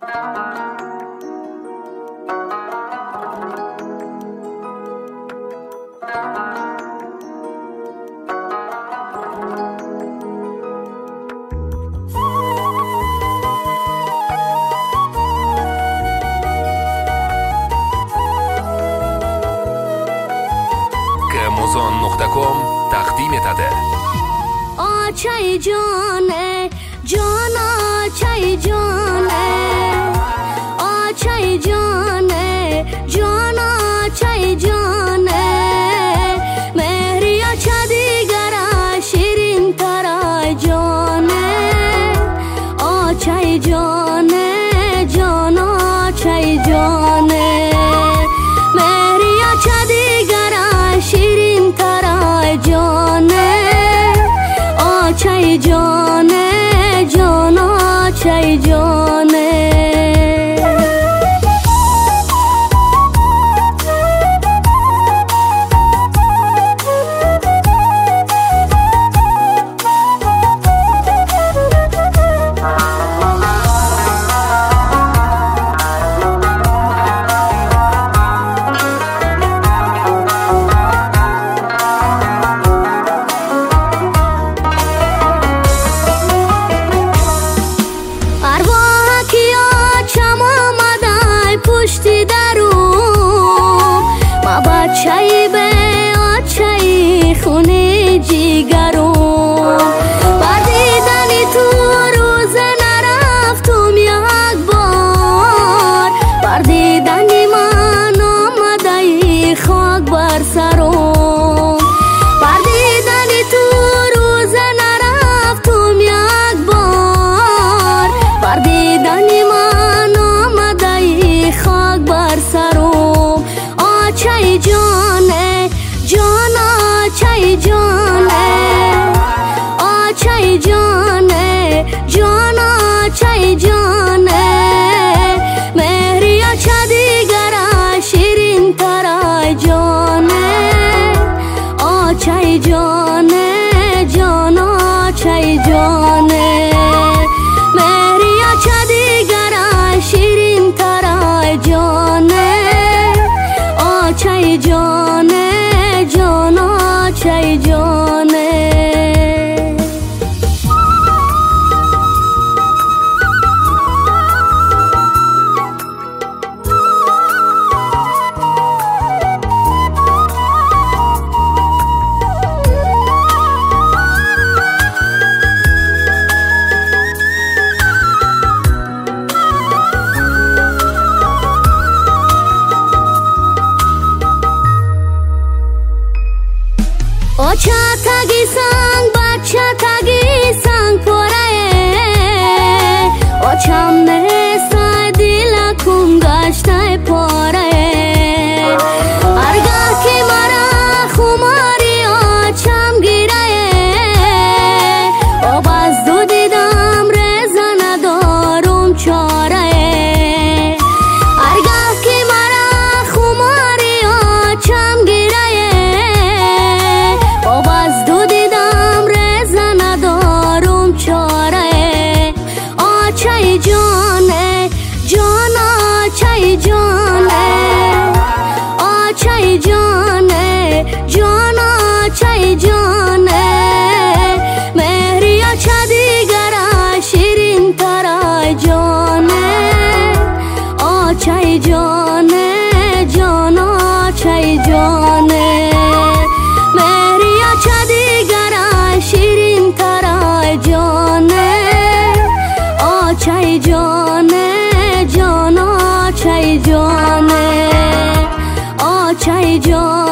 Amazon.com تقدیم etadi. آچای جانه جان آچای جانه آچای جانه جان آچای جانه مهری آچا دیگره شیرین ترای جانه آچای جانه جان آچای جانه مهری آچا دیگره شیرین ترای جانه آچای جانه جان آچای جانه پشتی درو ما بچه‌ای به آچه‌ای خونه جیگرو بردیدنی تو روز نرفتم یک بار بردیدنی من آمده خاک بر سرم بردیدنی تو روز نرفتم یک بار بردیدنی من خاک بر سرم آچای جانه جان آچای جانه آچای جانه جان آچای جانه مهری آچا دیگره شیرین ترای جانه آچای جانه جان آچای جانه مهری آچا دیگره شیرین ترای جانه آچای جانه جان آچای جانه آچا تگی سنگ بچه تگی سنگ پره آچم نرسای دیل کم گشته پاره هرگاه که مرا خماری آچم گیره آب از دو دیدم رزا ندارم چاره هرگاه که مرا خماری آچم گیره آب از دو دیدم رزا ندارم چاره آچای جانه جان آچای جانه آچای جانه جان آچای جانه مهری آچا دیگره شیرین ترای جانه آچای جانه جان آچای جانه مهری آچا دیگره شیرین ترای جانه آچای جانه جان آچای جانه آچای جانه